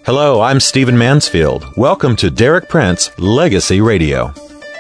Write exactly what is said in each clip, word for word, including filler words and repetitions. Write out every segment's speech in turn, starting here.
Hello, I'm Stephen Mansfield. Welcome to Derek Prince Legacy Radio.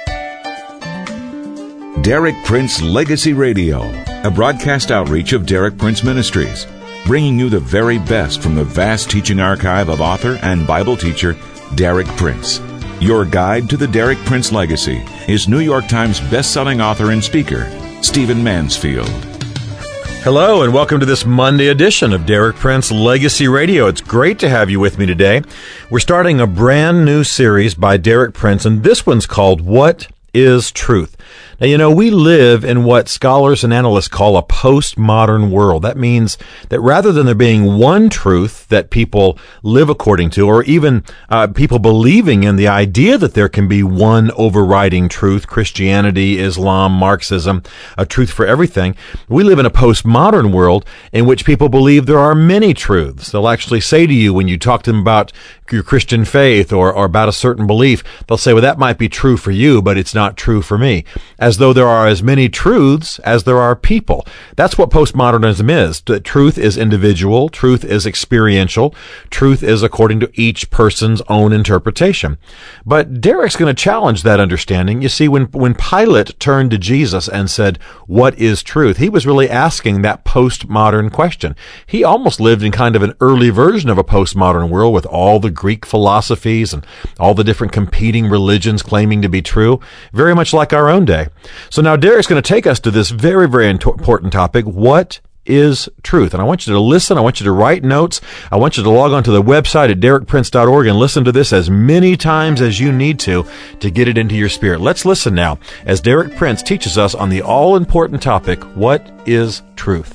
Derek Prince Legacy Radio, a broadcast outreach of Derek Prince Ministries, bringing you the very best from the vast teaching archive of author and Bible teacher Derek Prince. Your guide to the Derek Prince legacy is New York Times best-selling author and speaker, Stephen Mansfield. Hello, and welcome to this Monday edition of Derek Prince Legacy Radio. It's great to have you with me today. We're starting a brand new series by Derek Prince, and this one's called What is Truth? Now, you know, we live in what scholars and analysts call a postmodern world. That means that rather than there being one truth that people live according to, or even uh, people believing in the idea that there can be one overriding truth, Christianity, Islam, Marxism, a truth for everything, we live in a postmodern world in which people believe there are many truths. They'll actually say to you when you talk to them about your Christian faith or, or about a certain belief, they'll say, well, that might be true for you, but it's not true for me. As though there are as many truths as there are people. That's what postmodernism is. That truth is individual, truth is experiential, truth is according to each person's own interpretation. But Derek's going to challenge that understanding. You see, when, when Pilate turned to Jesus and said, what is truth? He was really asking that postmodern question. He almost lived in kind of an early version of a postmodern world with all the Greek philosophies and all the different competing religions claiming to be true, very much like our own day. So now Derek's going to take us to this very, very important topic. What is truth? And I want you to listen. I want you to write notes. I want you to log on to the website at derek prince dot org and listen to this as many times as you need to to get it into your spirit. Let's listen now as Derek Prince teaches us on the all-important topic, what is truth?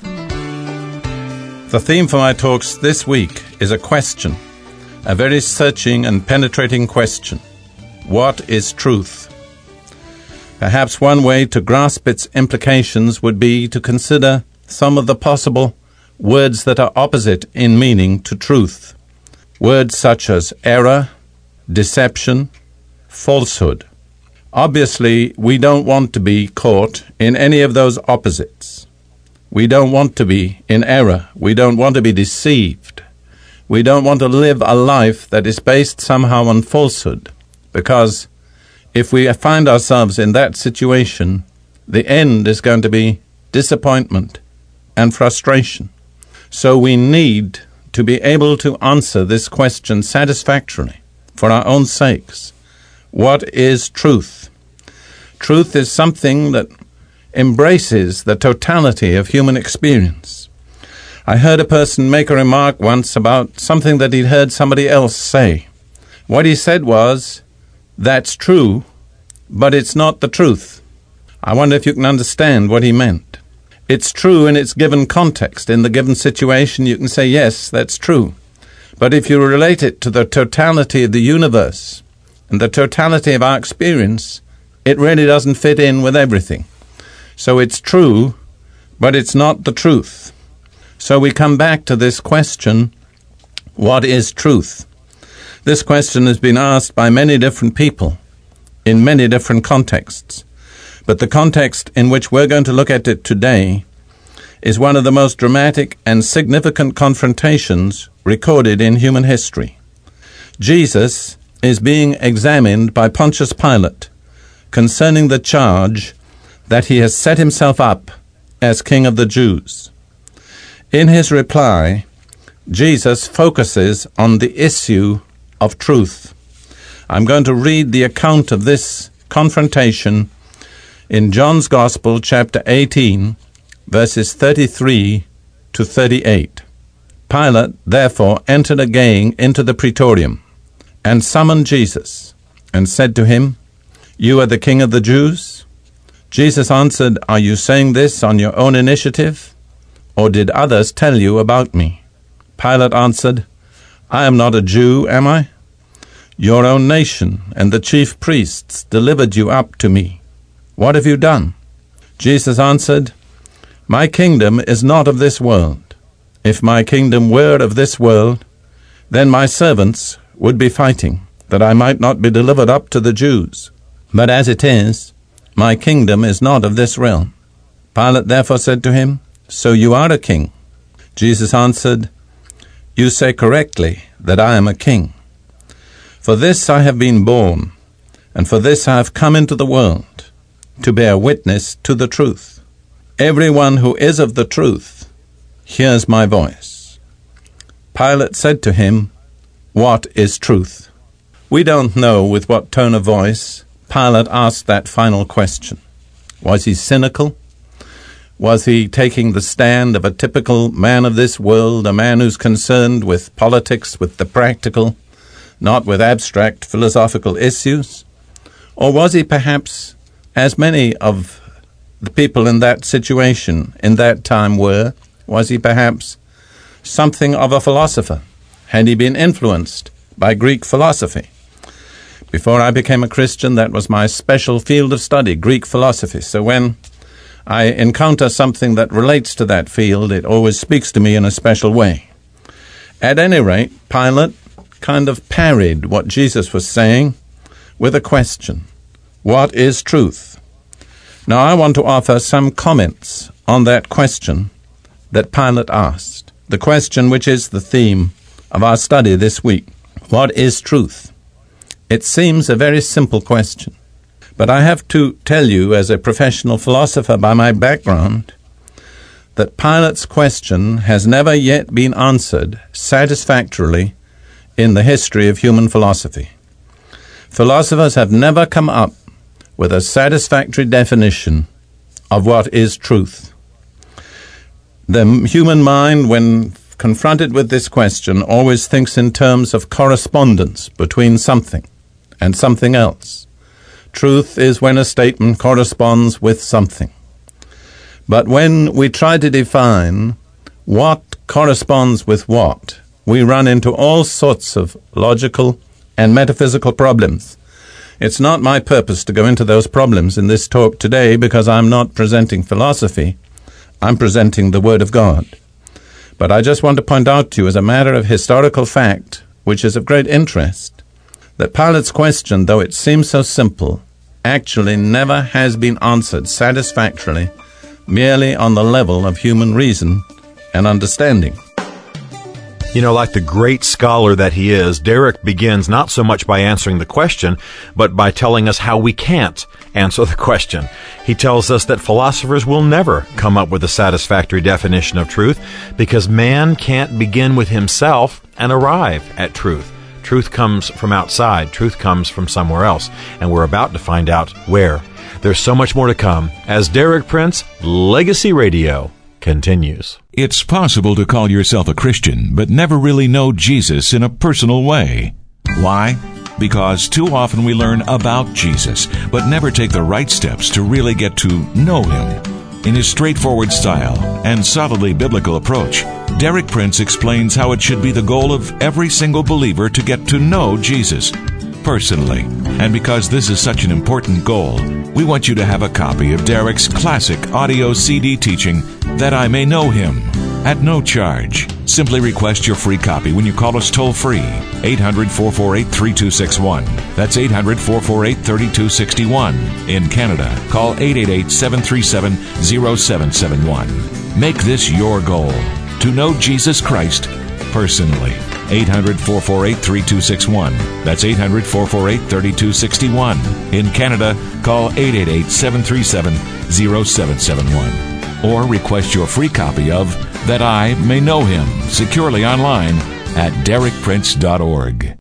The theme for my talks this week is a question, a very searching and penetrating question. What is truth? Perhaps one way to grasp its implications would be to consider some of the possible words that are opposite in meaning to truth. Words such as error, deception, falsehood. Obviously, we don't want to be caught in any of those opposites. We don't want to be in error. We don't want to be deceived. We don't want to live a life that is based somehow on falsehood, because if we find ourselves in that situation, the end is going to be disappointment and frustration. So we need to be able to answer this question satisfactorily for our own sakes. What is truth? Truth is something that embraces the totality of human experience. I heard a person make a remark once about something that he'd heard somebody else say. What he said was, that's true, but it's not the truth. I wonder if you can understand what he meant. It's true in its given context. In the given situation, you can say, yes, that's true. But if you relate it to the totality of the universe and the totality of our experience, it really doesn't fit in with everything. So it's true, but it's not the truth. So we come back to this question, what is truth? This question has been asked by many different people in many different contexts. But the context in which we're going to look at it today is one of the most dramatic and significant confrontations recorded in human history. Jesus is being examined by Pontius Pilate concerning the charge that he has set himself up as King of the Jews. In his reply, Jesus focuses on the issue of truth. I'm going to read the account of this confrontation in John's Gospel, chapter eighteen, verses thirty-three to thirty-eight. Pilate, therefore, entered again into the praetorium, and summoned Jesus, and said to him, You are the King of the Jews? Jesus answered, Are you saying this on your own initiative, or did others tell you about me? Pilate answered, I am not a Jew, am I? Your own nation and the chief priests delivered you up to me. What have you done? Jesus answered, My kingdom is not of this world. If my kingdom were of this world, then my servants would be fighting, that I might not be delivered up to the Jews. But as it is, my kingdom is not of this realm. Pilate therefore said to him, So you are a king? Jesus answered, You say correctly that I am a king. For this I have been born, and for this I have come into the world, to bear witness to the truth. Everyone who is of the truth hears my voice. Pilate said to him, What is truth? We don't know with what tone of voice Pilate asked that final question. Was he cynical? Was he taking the stand of a typical man of this world, a man who's concerned with politics, with the practical, not with abstract philosophical issues? Or was he perhaps, as many of the people in that situation in that time were, was he perhaps something of a philosopher? Had he been influenced by Greek philosophy? Before I became a Christian, that was my special field of study, Greek philosophy. So when I encounter something that relates to that field, it always speaks to me in a special way. At any rate, Pilate kind of parried what Jesus was saying with a question. What is truth? Now I want to offer some comments on that question that Pilate asked, the question which is the theme of our study this week. What is truth? It seems a very simple question, but I have to tell you as a professional philosopher by my background that Pilate's question has never yet been answered satisfactorily in the history of human philosophy. Philosophers have never come up with a satisfactory definition of what is truth. The human mind, when confronted with this question, always thinks in terms of correspondence between something and something else. Truth is when a statement corresponds with something. But when we try to define what corresponds with what, we run into all sorts of logical and metaphysical problems. It's not my purpose to go into those problems in this talk today because I'm not presenting philosophy. I'm presenting the Word of God. But I just want to point out to you as a matter of historical fact, which is of great interest, that Pilate's question, though it seems so simple, actually never has been answered satisfactorily merely on the level of human reason and understanding. You know, like the great scholar that he is, Derek begins not so much by answering the question, but by telling us how we can't answer the question. He tells us that philosophers will never come up with a satisfactory definition of truth because man can't begin with himself and arrive at truth. Truth comes from outside. Truth comes from somewhere else. And we're about to find out where. There's so much more to come as Derek Prince, Legacy Radio, continues. It's possible to call yourself a Christian, but never really know Jesus in a personal way. Why? Because too often we learn about Jesus, but never take the right steps to really get to know Him. In his straightforward style and solidly biblical approach, Derek Prince explains how it should be the goal of every single believer to get to know Jesus personally. And because this is such an important goal, we want you to have a copy of Derek's classic audio C D teaching, That I May Know Him, at no charge. Simply request your free copy when you call us toll-free, eight hundred, four four eight, three two six one. That's eight hundred, four four eight, three two six one. In Canada, call eight eight eight, seven three seven, zero seven seven one. Make this your goal, to know Jesus Christ personally. eight hundred, four four eight, three two six one. That's eight hundred, four four eight, three two six one. In Canada, call eight eight eight, seven three seven, zero seven seven one. Or request your free copy of That I May Know Him securely online at derek prince dot org.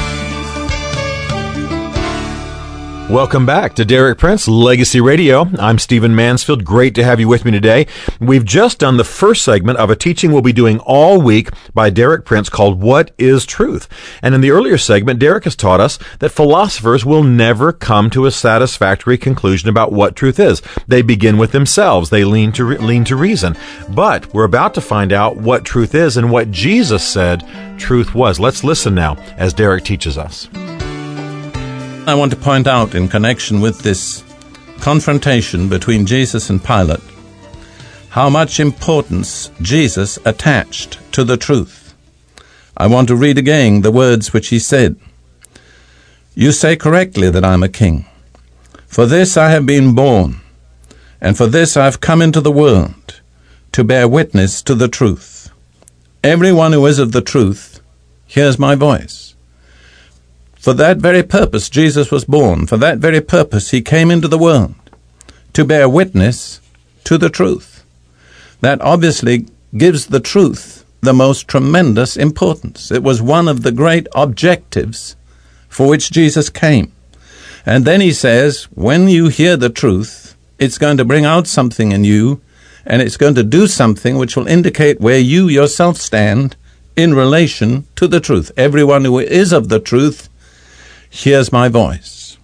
Welcome back to Derek Prince, Legacy Radio. I'm Stephen Mansfield. Great to have you with me today. We've just done the first segment of a teaching we'll be doing all week by Derek Prince called What is Truth? And in the earlier segment, Derek has taught us that philosophers will never come to a satisfactory conclusion about what truth is. They begin with themselves. They lean to re- lean to reason. But we're about to find out what truth is and what Jesus said truth was. Let's listen now as Derek teaches us. I want to point out in connection with this confrontation between Jesus and Pilate how much importance Jesus attached to the truth. I want to read again the words which he said. You say correctly that I'm a king. For this I have been born, and for this I have come into the world, to bear witness to the truth. Everyone who is of the truth hears my voice. For that very purpose Jesus was born. For that very purpose he came into the world, to bear witness to the truth. That obviously gives the truth the most tremendous importance. It was one of the great objectives for which Jesus came. And then he says, when you hear the truth, it's going to bring out something in you, and it's going to do something which will indicate where you yourself stand in relation to the truth. Everyone who is of the truth hears my voice.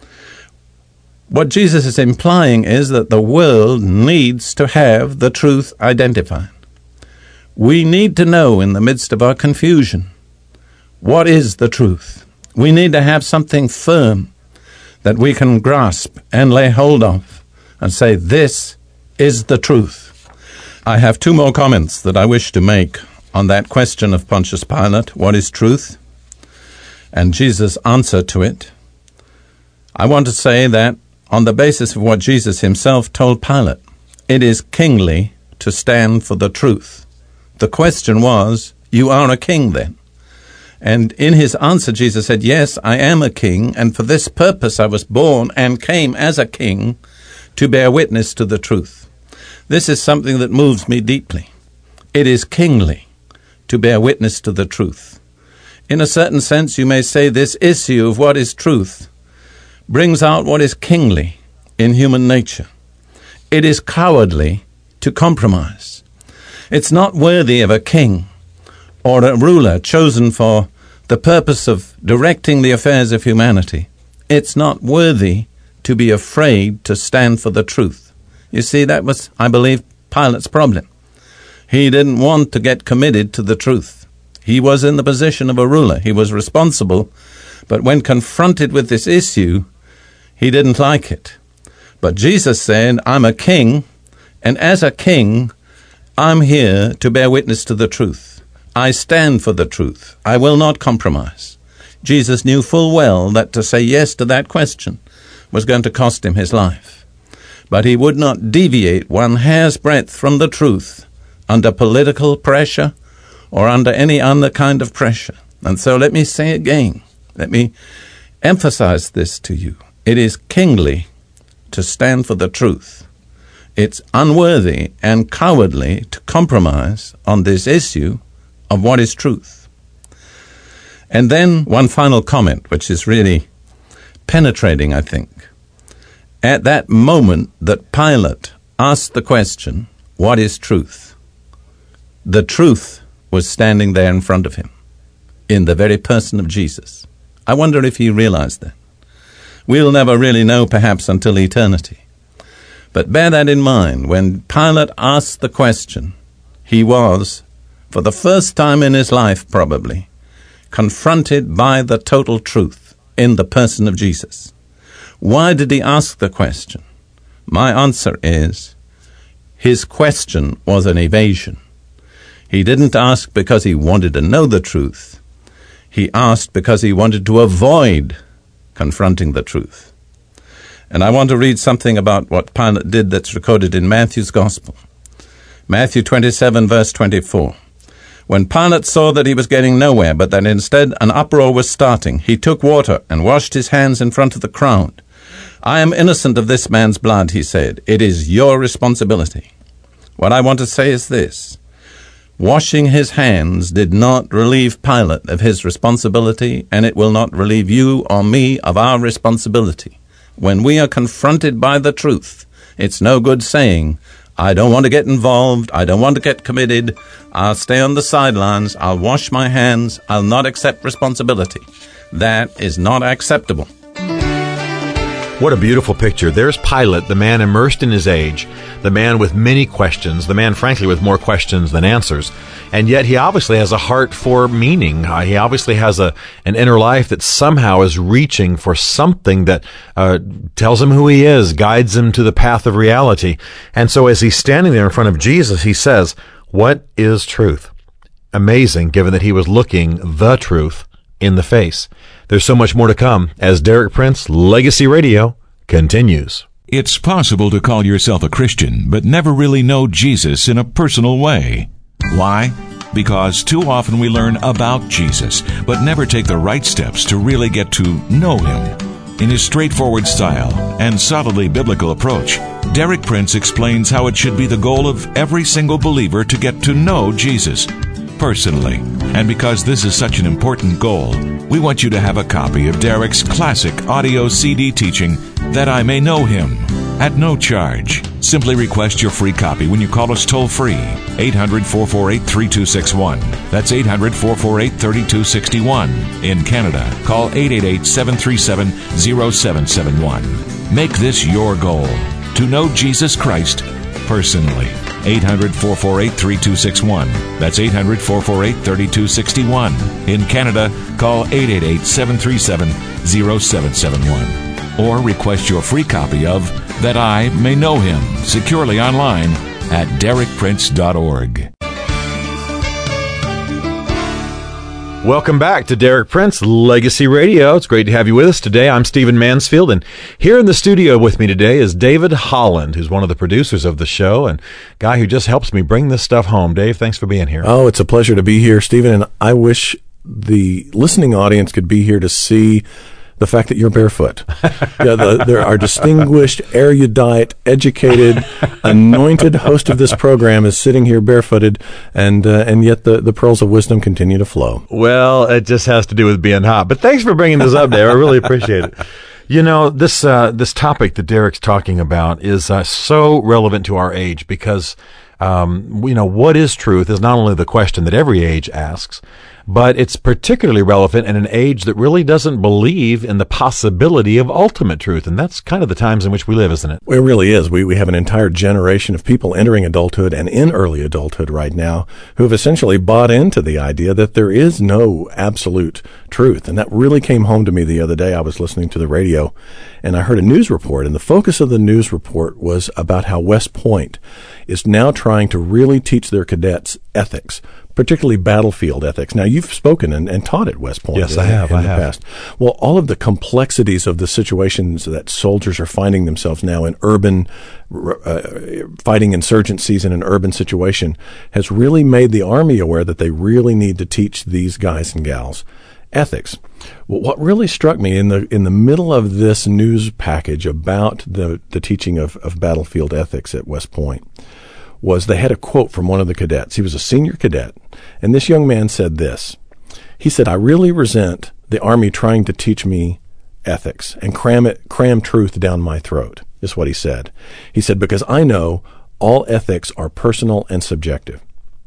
What Jesus is implying is that the world needs to have the truth identified. We need to know in the midst of our confusion, what is the truth? We need to have something firm that we can grasp and lay hold of and say, this is the truth. I have two more comments that I wish to make on that question of Pontius Pilate, what is truth? And Jesus' answer to it. I want to say that on the basis of what Jesus himself told Pilate, it is kingly to stand for the truth. The question was, you are a king then. And in his answer, Jesus said, yes, I am a king, and for this purpose I was born and came as a king to bear witness to the truth. This is something that moves me deeply. It is kingly to bear witness to the truth. In a certain sense, you may say this issue of what is truth brings out what is kingly in human nature. It is cowardly to compromise. It's not worthy of a king or a ruler chosen for the purpose of directing the affairs of humanity. It's not worthy to be afraid to stand for the truth. You see, that was, I believe, Pilate's problem. He didn't want to get committed to the truth. He was in the position of a ruler. He was responsible, but when confronted with this issue, he didn't like it. But Jesus said, I'm a king, and as a king, I'm here to bear witness to the truth. I stand for the truth. I will not compromise. Jesus knew full well that to say yes to that question was going to cost him his life. But he would not deviate one hair's breadth from the truth under political pressure or under any other kind of pressure. And so let me say again, let me emphasize this to you. It is kingly to stand for the truth. It's unworthy and cowardly to compromise on this issue of what is truth. And then one final comment, which is really penetrating, I think. At that moment that Pilate asked the question, what is truth? The truth was standing there in front of him, in the very person of Jesus. I wonder if he realized that. We'll never really know, perhaps, until eternity. But bear that in mind. When Pilate asked the question, he was, for the first time in his life probably, confronted by the total truth in the person of Jesus. Why did he ask the question? My answer is, his question was an evasion. He didn't ask because he wanted to know the truth. He asked because he wanted to avoid confronting the truth. And I want to read something about what Pilate did that's recorded in Matthew's Gospel. Matthew twenty-seven, verse twenty-four. When Pilate saw that he was getting nowhere, but that instead an uproar was starting, he took water and washed his hands in front of the crowd. I am innocent of this man's blood, he said. It is your responsibility. What I want to say is this. Washing his hands did not relieve Pilate of his responsibility, and it will not relieve you or me of our responsibility. When we are confronted by the truth, it's no good saying, I don't want to get involved, I don't want to get committed, I'll stay on the sidelines, I'll wash my hands, I'll not accept responsibility. That is not acceptable. What a beautiful picture. There's Pilate, the man immersed in his age, the man with many questions, the man, frankly, with more questions than answers. And yet he obviously has a heart for meaning. Uh, he obviously has a an inner life that somehow is reaching for something that uh, tells him who he is, guides him to the path of reality. And so as he's standing there in front of Jesus, he says, what is truth? Amazing, given that he was looking the truth in the face. There's so much more to come as Derek Prince Legacy Radio continues. It's possible to call yourself a Christian, but never really know Jesus in a personal way. Why? Because too often we learn about Jesus, but never take the right steps to really get to know Him. In his straightforward style and solidly biblical approach, Derek Prince explains how it should be the goal of every single believer to get to know Jesus personally. And because this is such an important goal, we want you to have a copy of Derek's classic audio C D teaching, That I May Know Him, at no charge. Simply request your free copy when you call us toll-free, eight hundred, four four eight, three two six one. That's eight hundred, four four eight, three two six one. In Canada, call eight eight eight, seven three seven, zero seven seven one. Make this your goal, to know Jesus Christ personally. eight hundred, four four eight, three two six one. That's eight hundred, four four eight, three two six one. In Canada, call eight eight eight, seven three seven, zero seven seven one. Or request your free copy of That I May Know Him securely online at derek prince dot org. Welcome back to Derek Prince Legacy Radio. It's great to have you with us today. I'm Stephen Mansfield, and here in the studio with me today is David Holland, who's one of the producers of the show and guy who just helps me bring this stuff home. Dave, thanks for being here. Oh, it's a pleasure to be here, Stephen, and I wish the listening audience could be here to see the fact that you're barefoot. Yeah, the, there are distinguished, erudite, educated, anointed host of this program is sitting here barefooted, and uh, and yet the, the pearls of wisdom continue to flow. Well, it just has to do with being hot. But thanks for bringing this up, Dave. I really appreciate it. You know, this uh, this topic that Derek's talking about is uh, so relevant to our age because, um, you know, what is truth is not only the question that every age asks, but it's particularly relevant in an age that really doesn't believe in the possibility of ultimate truth. And that's kind of the times in which we live, isn't it? Well, it really is. We we have an entire generation of people entering adulthood and in early adulthood right now who have essentially bought into the idea that there is no absolute truth. And that really came home to me the other day. I was listening to the radio and I heard a news report, and the focus of the news report was about how West Point is now trying to really teach their cadets ethics, particularly battlefield ethics. Now, you've spoken and, and taught at West Point. Yes, in, I have. in I the have. past. Well, all of the complexities of the situations that soldiers are finding themselves now in urban, uh, fighting insurgencies in an urban situation has really made the Army aware that they really need to teach these guys and gals ethics. Well, what really struck me in the in the middle of this news package about the, the teaching of, of battlefield ethics at West Point was they had a quote from one of the cadets. He was a senior cadet, and this young man said this. He said, "I really resent the Army trying to teach me ethics and cram it, cram truth down my throat," is what he said. He said, "because I know all ethics are personal and subjective."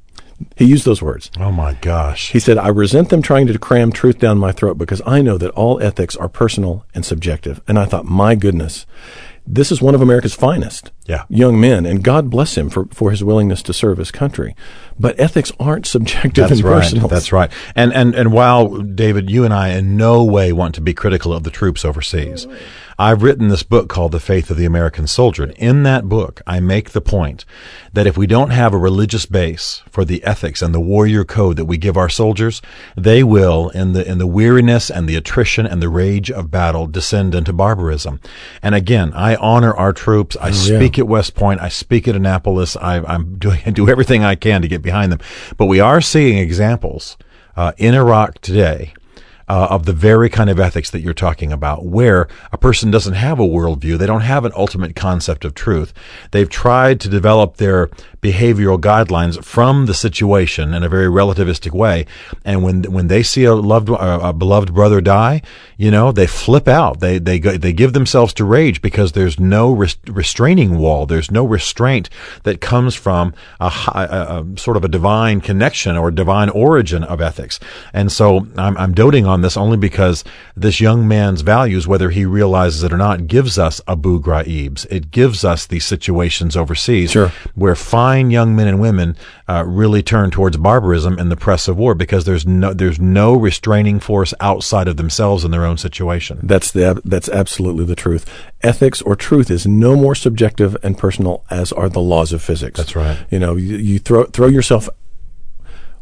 He used those words. Oh, my gosh. He said, "I resent them trying to cram truth down my throat because I know that all ethics are personal and subjective." And I thought, my goodness, this is one of America's finest yeah. young men, and God bless him for, for his willingness to serve his country. But ethics aren't subjective That's and right. personal. That's right. And, and, and while, David, you and I in no way want to be critical of the troops overseas, I've written this book called The Faith of the American Soldier. And in that book, I make the point that if we don't have a religious base for the ethics and the warrior code that we give our soldiers, they will, in the in the weariness and the attrition and the rage of battle, descend into barbarism. And again, I honor our troops. I oh, speak yeah. at West Point. I speak at Annapolis. I, I'm doing I do everything I can to get behind them. But we are seeing examples uh, in Iraq today Uh, of the very kind of ethics that you're talking about, where a person doesn't have a worldview. They don't have an ultimate concept of truth. They've tried to develop their behavioral guidelines from the situation in a very relativistic way. And when when they see a loved, uh, a beloved brother die, you know, they flip out. They they go, they give themselves to rage because there's no res- restraining wall. There's no restraint that comes from a, a, a sort of a divine connection or divine origin of ethics. And so I'm, I'm doting on this only because this young man's values, whether he realizes it or not, gives us Abu Ghraib's. It gives us these situations overseas sure. where fine young men and women uh, really turn towards barbarism in the press of war because there's no there's no restraining force outside of themselves in their own situation. That's the that's absolutely the truth. Ethics or truth is no more subjective and personal as are the laws of physics. That's right. You know, you, you throw throw yourself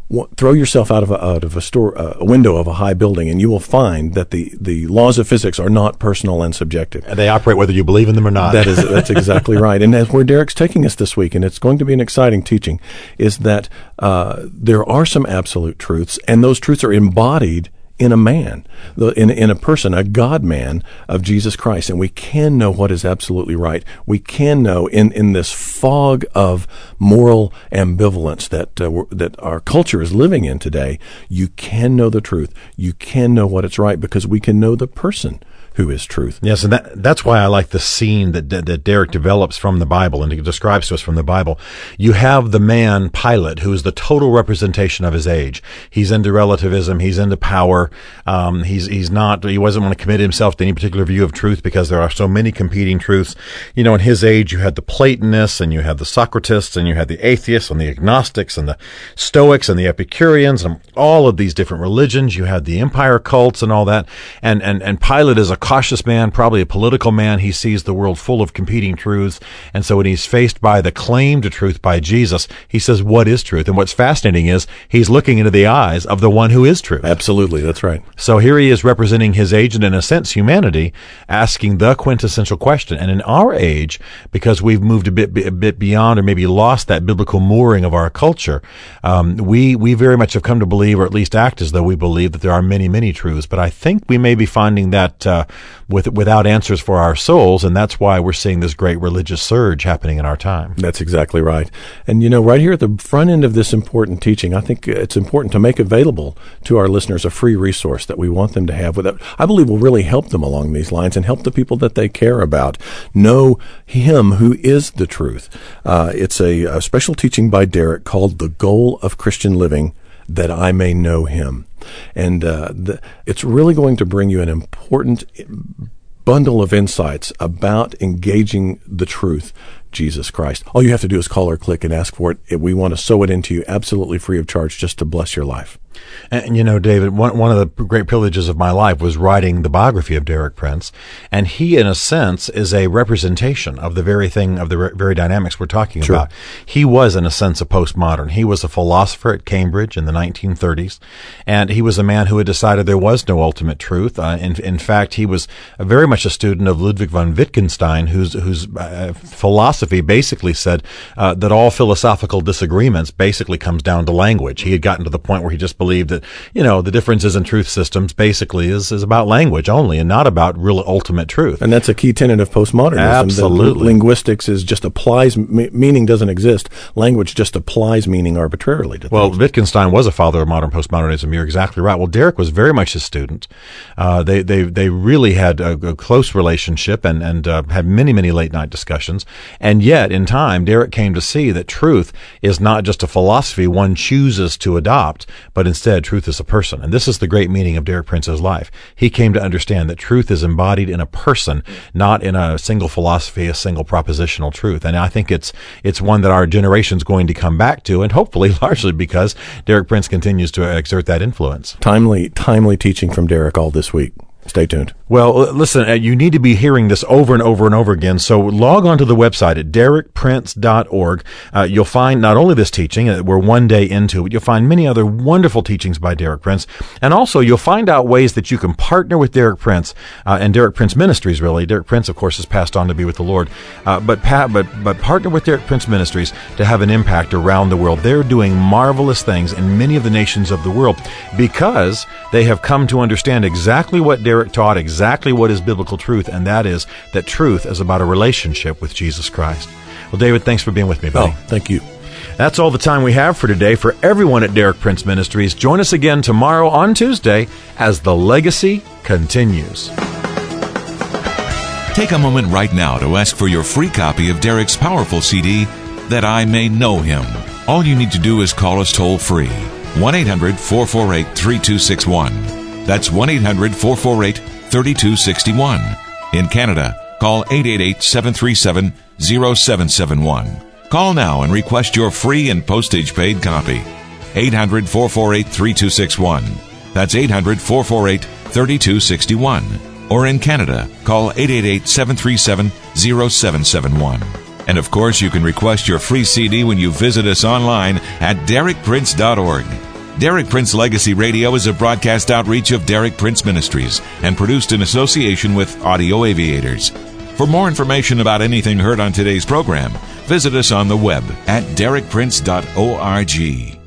throw yourself out of a, out of a store, uh, a window of a high building, and you will find that the, the laws of physics are not personal and subjective. And they operate whether you believe in them or not. That is, that's exactly right. And that's where Derek's taking us this week, and it's going to be an exciting teaching, is that uh, there are some absolute truths, and those truths are embodied in a man, in, in a person, a God-man of Jesus Christ. And we can know what is absolutely right. We can know in, in this fog of moral ambivalence that uh, that our culture is living in today, you can know the truth. You can know what is right because we can know the person who is truth. Yes, and that, that's why I like the scene that, that that Derek develops from the Bible and he describes to us from the Bible. You have the man Pilate, who is the total representation of his age. He's into relativism. He's into power. Um, he's he's not. He doesn't want to commit himself to any particular view of truth because there are so many competing truths. You know, in his age, you had the Platonists and you had the Socratists and you had the atheists and the agnostics and the Stoics and the Epicureans and all of these different religions. You had the empire cults and all that. And and and Pilate is a cautious man, probably a political man. He sees the world full of competing truths. And so when he's faced by the claim to truth by Jesus, he says, what is truth? And what's fascinating is he's looking into the eyes of the one who is truth. Absolutely. That's right. So here he is representing his age and, in a sense, humanity, asking the quintessential question. And in our age, because we've moved a bit, a bit beyond or maybe lost that biblical mooring of our culture, um, we, we very much have come to believe, or at least act as though we believe, that there are many, many truths. But I think we may be finding that uh, with without answers for our souls, and that's why we're seeing this great religious surge happening in our time. That's exactly right. And, you know, right here at the front end of this important teaching, I think it's important to make available to our listeners a free resource that we want them to have. With that, I believe will really help them along these lines and help the people that they care about know Him who is the truth. Uh, it's a, a special teaching by Derek called The Goal of Christian Living, That I May Know Him. And uh, the, it's really going to bring you an important bundle of insights about engaging the truth, Jesus Christ. All you have to do is call or click and ask for it. We want to sow it into you absolutely free of charge just to bless your life. And, you know, David, one, one of the great privileges of my life was writing the biography of Derek Prince. And he, in a sense, is a representation of the very thing, of the re- very dynamics we're talking Sure. about. He was, in a sense, a postmodern. He was a philosopher at Cambridge in the nineteen thirties. And he was a man who had decided there was no ultimate truth. Uh, in, in fact, he was very much a student of Ludwig von Wittgenstein, whose, whose uh, philosophy basically said uh, that all philosophical disagreements basically comes down to language. He had gotten to the point where he just believed that, you know, the differences in truth systems basically is, is about language only and not about real ultimate truth. And that's a key tenet of postmodernism. Absolutely. Linguistics is just applies, meaning doesn't exist. Language just applies meaning arbitrarily to Well, things. Wittgenstein was a father of modern postmodernism. You're exactly right. Well, Derek was very much his student. Uh, they, they, they really had a, a close relationship and, and uh, had many, many late night discussions. And yet, in time, Derek came to see that truth is not just a philosophy one chooses to adopt, but instead truth is a person. And this is the great meaning of Derek Prince's life. He came to understand that truth is embodied in a person, not in a single philosophy, a single propositional truth. And I think it's it's one that our generation's going to come back to, and hopefully largely because Derek Prince continues to exert that influence. Timely, timely teaching from Derek all this week. Stay tuned. Well, listen, uh, you need to be hearing this over and over and over again. So log on to the website at derek prince dot org. Uh, you'll find not only this teaching, uh, we're one day into it, you'll find many other wonderful teachings by Derek Prince. And also you'll find out ways that you can partner with Derek Prince uh, and Derek Prince Ministries, really. Derek Prince, of course, has passed on to be with the Lord. Uh, but, pa- but, but partner with Derek Prince Ministries to have an impact around the world. They're doing marvelous things in many of the nations of the world because they have come to understand exactly what Derek taught, exactly what is biblical truth, and that is that truth is about a relationship with Jesus Christ. Well, David, thanks for being with me, buddy. Oh, thank you. That's all the time we have for today. For everyone at Derek Prince Ministries, join us again tomorrow on Tuesday as the legacy continues. Take a moment right now to ask for your free copy of Derek's powerful C D, That I May Know Him. All you need to do is call us toll-free, one eight hundred four four eight three two six one. That's one eight hundred four four eight three two six one. In Canada, call eight eight eight seven three seven zero seven seven one. Call now and request your free and postage-paid copy. eight hundred four four eight three two six one. That's eight hundred four four eight three two six one. Or in Canada, call eight eight eight seven three seven zero seven seven one. And of course, you can request your free C D when you visit us online at derek prince dot org. Derek Prince Legacy Radio is a broadcast outreach of Derek Prince Ministries and produced in association with Audio Aviators. For more information about anything heard on today's program, visit us on the web at derek prince dot org.